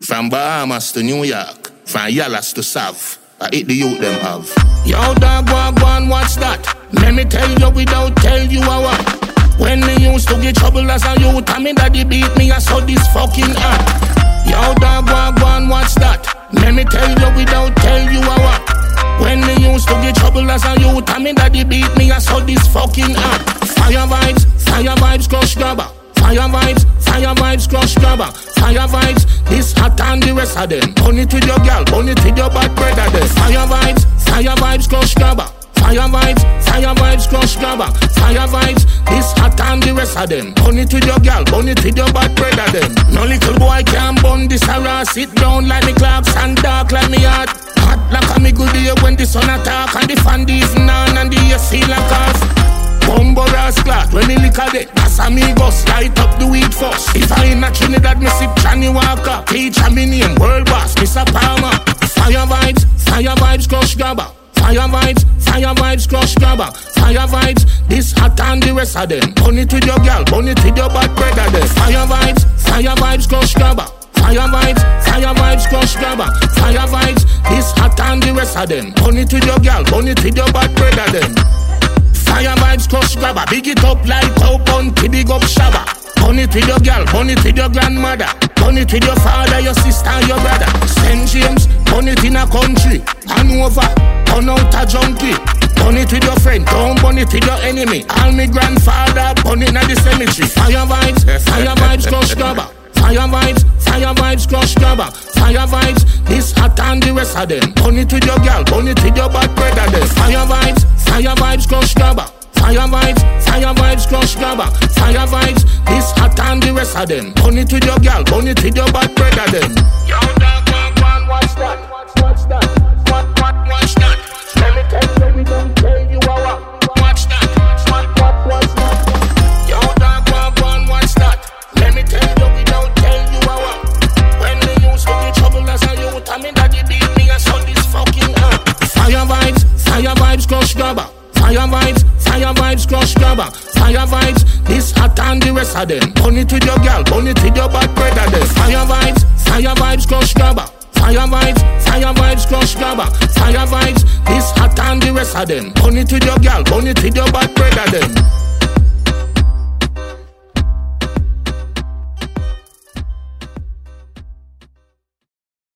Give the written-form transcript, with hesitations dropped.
From Bahamas to New York, from Yalas to Sav, I hit the youth them have. Yo dog, go on, what's that? Let me tell you without tell you what. When me used to get trouble as a youth, I mean daddy beat me, I saw this fucking act. Yo dog, go on, what's that? Let me tell you without tell you what. When me used to get trouble as a youth, I mean daddy beat me, I saw this fucking act. Fire vibes, crush grabber. Fire vibes, crush grabber. Fire vibes, this hot and the rest of them. Burn it with your girl, burn it with your bad brother them. Fire vibes, crush grabber. Fire vibes, crush grabber. Fire vibes, this hot and the rest of them. Burn it with your girl, burn it with your bad brother them. No little boy can burn this harass. Sit down like me clocks and dark like me heart. Hot like a me good day when the sun attack and the fan even on and the AC like off. Bumbo rascal, when me lick a day, that's amigos, light up the weed first. If I ain't a Trinidad, me sip Johnny Walker. Teacher me name, world boss, Mr. Palmer. Fire vibes, crush grabber. Fire vibes, crush grabber. Fire vibes, this hot and the rest of them. Burn it with your girl, burn it with your bad brother them. Fire vibes, crush grabber. Fire vibes, crush grabber. Fire vibes, this hot and the rest of them. Burn it with your girl, burn it with your bad brother them. Fire vibes, crush grabber. Big it up like top on big up shabba. Burn it with your girl, burn it with your grandmother. Burn it with your father, your sister, your brother. St. James, burn it in a country. Hanover, burn out a junkie. Burn it with your friend, don't burn it with your enemy. All me grandfather, burn it in the cemetery. Fire vibes, crush grabber. Fire vibes, crush grabber. Fire vibes, this hot and the rest of them. Burn it with your girl, burn it with your bad brother them. Fire vibes, crush grabber. Fire vibes, crush grabber. Fire vibes, this hot and the rest of them. Burn it with your girl, burn it with your bad brother them. Yo dog, what's that? What's that? What's that? Let me tell you, don't tell you what. What's that? What's that? Yo dog, what's that? Let me tell you, we don't tell you what. When me used to be trouble as a youth, I mean daddy beat me, I saw this fucking up. Fire vibes, crush grabber. Fire vibes, crush grabber. Fire vibes, this hot and the rest of them. Burn it with your girl, burn it with your bad brother them. Fire vibes, crush grabber. Fire vibes, crush grabber. Fire vibes, this hot and the rest of them. Burn it with your girl, burn it with your bad brother them.